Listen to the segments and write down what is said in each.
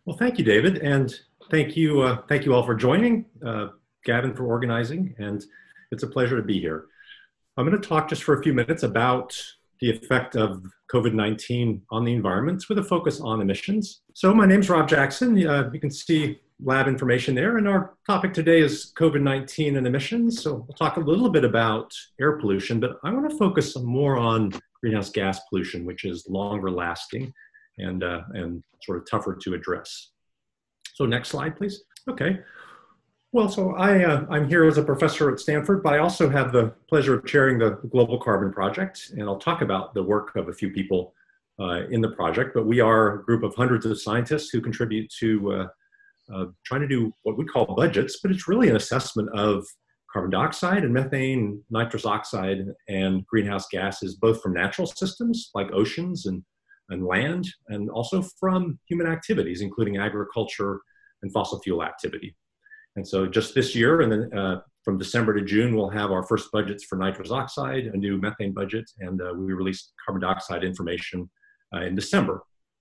Well, thank you, David, and thank you all for joining, Gavin for organizing, and it's a pleasure to be here. I'm going to talk just for a few minutes about the effect of COVID-19 on the environment with a focus on emissions. So my name's Rob Jackson. You can see lab information there, and our topic today is COVID-19 and emissions. So we'll talk a little bit about air pollution, but I want to focus more on greenhouse gas pollution, which is longer lasting and sort of tougher to address. So next slide, please. Okay. Well, so I'm here as a professor at Stanford, but I also have the pleasure of chairing the Global Carbon Project, and I'll talk about the work of a few people in the project, but we are a group of hundreds of scientists who contribute to trying to do what we call budgets, but it's really an assessment of carbon dioxide and methane, nitrous oxide, and greenhouse gases, both from natural systems like oceans and land, and also from human activities, including agriculture and fossil fuel activity. And so just this year, and then from December to June, we'll have our first budgets for nitrous oxide, a new methane budget, and we released carbon dioxide information in December.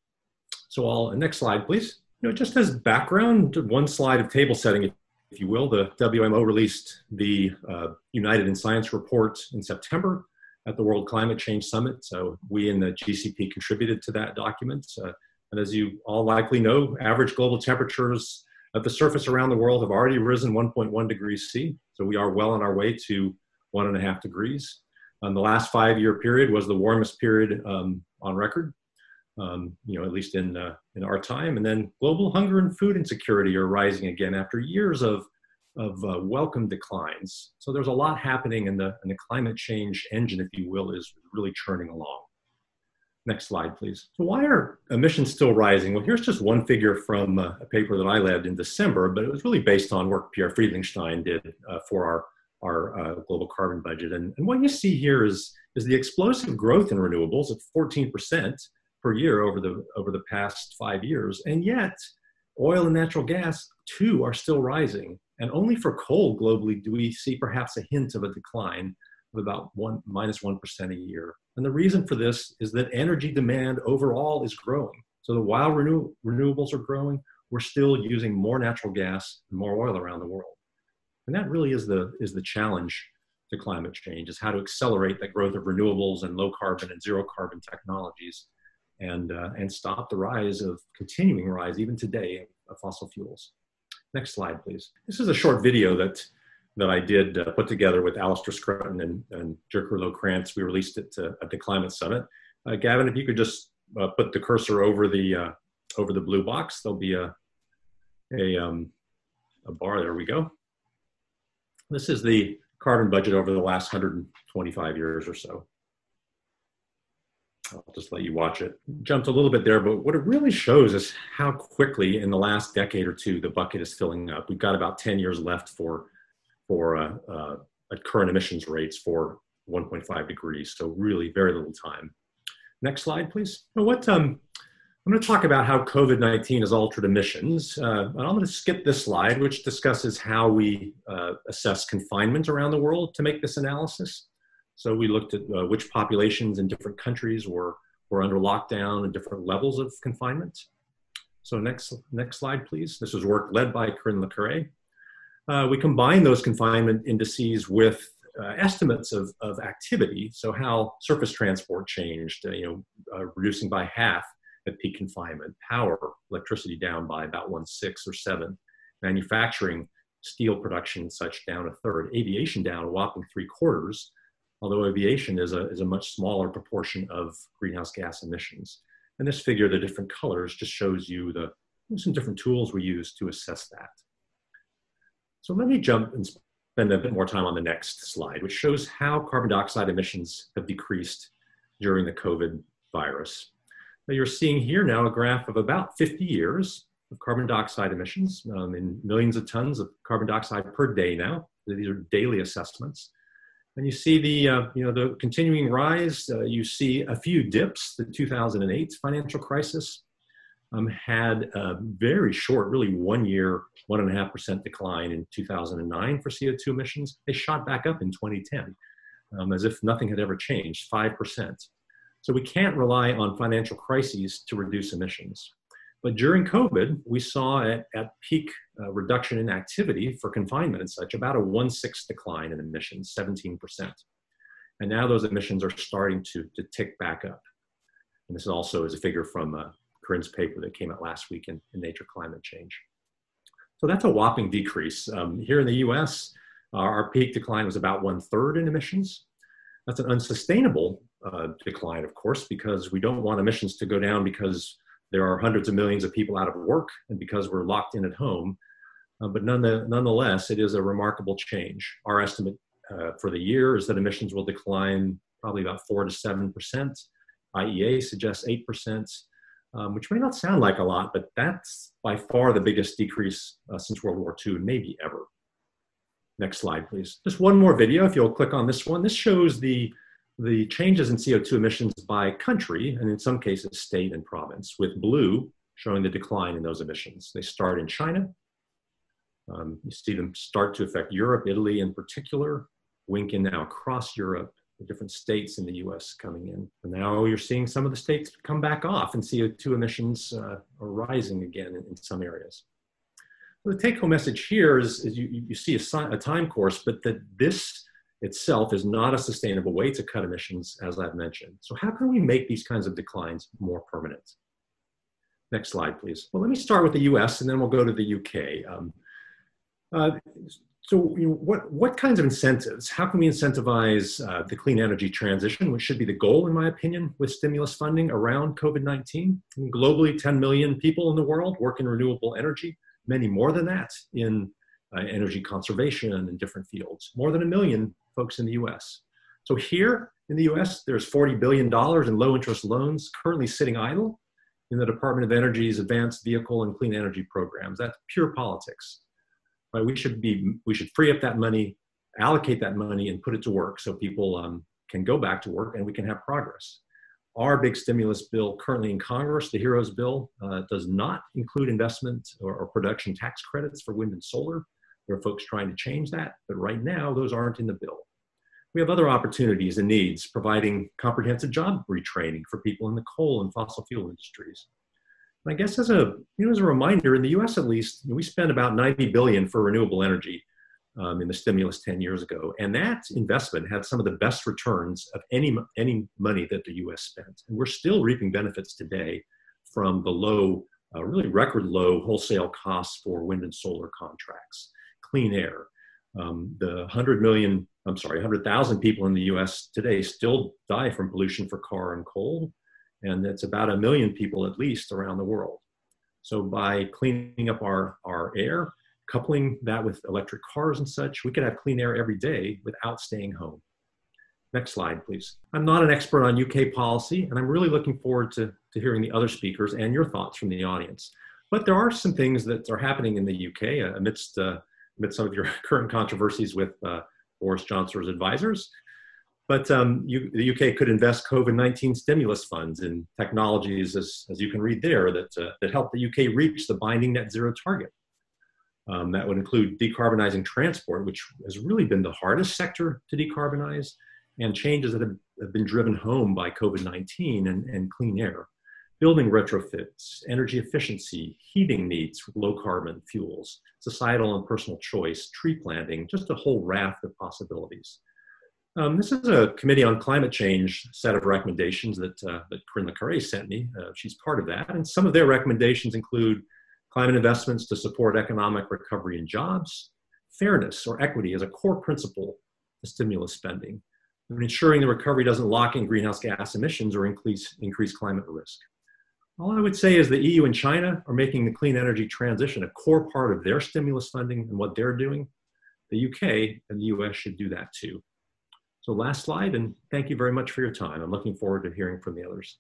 So next slide, please. Just as background, one slide of table setting, if you will, the WMO released the United in Science report in September at the World Climate Change Summit. So we in the GCP contributed to that document. And as you all likely know, average global temperatures at the surface around the world have already risen 1.1 degrees C. So we are well on our way to 1.5 degrees. The last 5-year period was the warmest period on record, at least in our time. And then global hunger and food insecurity are rising again after years of welcome declines. So there's a lot happening, and the climate change engine, if you will, is really churning along. Next slide, please. So why are emissions still rising? Well, here's just one figure from a paper that I led in December, but it was really based on work Pierre Friedlichstein did for our global carbon budget. And what you see here is the explosive growth in renewables at 14% per year over the past 5 years. And yet, oil and natural gas, too, are still rising. And only for coal globally do we see perhaps a hint of a decline of about -1% a year. And the reason for this is that energy demand overall is growing. So while renewables are growing, we're still using more natural gas and more oil around the world. And that really is the challenge to climate change, is how to accelerate that growth of renewables and low carbon and zero carbon technologies and stop the continuing rise even today of fossil fuels. Next slide, please. This is a short video that I did put together with Alistair Scrutton and Jirka Low-Krantz. We released it at the Climate Summit. Gavin, if you could just put the cursor over the blue box, there'll be a bar. There we go. This is the carbon budget over the last 125 years or so. I'll just let you watch it. Jumped a little bit there, but what it really shows is how quickly in the last decade or two the bucket is filling up. We've got about 10 years left for at current emissions rates for 1.5 degrees. So really very little time. Next slide, please. I'm going to talk about how COVID-19 has altered emissions. And I'm going to skip this slide, which discusses how we assess confinement around the world to make this analysis. So we looked at which populations in different countries were under lockdown and different levels of confinement. So next slide, please. This was work led by Corinne Le Carré. We combine those confinement indices with estimates of activity. So how surface transport changed, reducing by half at peak confinement, power, electricity down by about 1/6 or 7, manufacturing, steel production, such down 1/3, aviation down a whopping 3/4. Although aviation is a much smaller proportion of greenhouse gas emissions. And this figure, the different colors, just shows you some different tools we use to assess that. So let me jump and spend a bit more time on the next slide, which shows how carbon dioxide emissions have decreased during the COVID virus. Now you're seeing here now a graph of about 50 years of carbon dioxide emissions in millions of tons of carbon dioxide per day now. These are daily assessments. And you see the continuing rise. You see a few dips. The 2008 financial crisis had a very short, really 1 year, 1.5% decline in 2009 for CO2 emissions. They shot back up in 2010 as if nothing had ever changed, 5%. So we can't rely on financial crises to reduce emissions. But during COVID, we saw at peak reduction in activity for confinement and such, about a 1/6 decline in emissions, 17%. And now those emissions are starting to tick back up. And this also is a figure from Corinne's paper that came out last week in Nature Climate Change. So that's a whopping decrease. Here in the US, our peak decline was about 1/3 in emissions. That's an unsustainable decline, of course, because we don't want emissions to go down because there are hundreds of millions of people out of work and because we're locked in at home. But nonetheless, it is a remarkable change. Our estimate for the year is that emissions will decline probably about 4 to 7%. IEA suggests 8%, which may not sound like a lot, but that's by far the biggest decrease since World War II, maybe ever. Next slide, please. Just one more video, if you'll click on this one. This shows the changes in CO2 emissions by country, and in some cases, state and province, with blue showing the decline in those emissions. They start in China. You see them start to affect Europe, Italy in particular, wink in now across Europe, the different states in the US coming in. And now you're seeing some of the states come back off and CO2 emissions are rising again in some areas. The take-home message here is you see a time course, but that this itself is not a sustainable way to cut emissions, as I've mentioned. So how can we make these kinds of declines more permanent? Next slide, please. Well, let me start with the US and then we'll go to the UK. So what kinds of incentives? How can we incentivize the clean energy transition, which should be the goal, in my opinion, with stimulus funding around COVID-19? Globally, 10 million people in the world work in renewable energy, many more than that in energy conservation and in different fields, more than 1 million folks in the US. So here in the US, there's $40 billion in low interest loans currently sitting idle in the Department of Energy's Advanced Vehicle and Clean Energy programs. That's pure politics. Right? We should free up that money, allocate that money, and put it to work so people can go back to work and we can have progress. Our big stimulus bill currently in Congress, the HEROES bill, does not include investment or production tax credits for wind and solar. There are folks trying to change that, but right now those aren't in the bill. We have other opportunities and needs, providing comprehensive job retraining for people in the coal and fossil fuel industries. And I guess as a reminder, in the US at least, we spent about $90 billion for renewable energy in the stimulus 10 years ago. And that investment had some of the best returns of any money that the US spent. And we're still reaping benefits today from the low, really record low wholesale costs for wind and solar contracts, clean air. The 100,000 people in the US today still die from pollution for car and coal. And it's about 1 million people at least around the world. So by cleaning up our air, coupling that with electric cars and such, we could have clean air every day without staying home. Next slide, please. I'm not an expert on UK policy, and I'm really looking forward to hearing the other speakers and your thoughts from the audience. But there are some things that are happening in the UK amidst some of your current controversies with Boris Johnson's advisors. But the UK could invest COVID-19 stimulus funds in technologies, as you can read there, that help the UK reach the binding net zero target. That would include decarbonizing transport, which has really been the hardest sector to decarbonize, and changes that have been driven home by COVID-19 and clean air. Building retrofits, energy efficiency, heating needs for low carbon fuels, societal and personal choice, tree planting, just a whole raft of possibilities. This is a Committee on Climate Change set of recommendations that Corinne Le Carre sent me. She's part of that. And some of their recommendations include climate investments to support economic recovery and jobs, fairness or equity as a core principle to stimulus spending, and ensuring the recovery doesn't lock in greenhouse gas emissions or increase climate risk. All I would say is the EU and China are making the clean energy transition a core part of their stimulus funding and what they're doing. The UK and the US should do that too. So last slide, and thank you very much for your time. I'm looking forward to hearing from the others.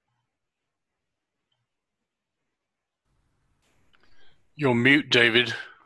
You're mute, David.